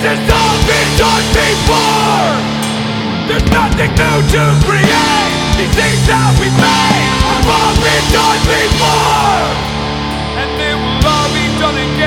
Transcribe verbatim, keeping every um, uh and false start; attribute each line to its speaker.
Speaker 1: has all been done before. There's nothing new to create. These things that we made have all been done before, and they will all be done again.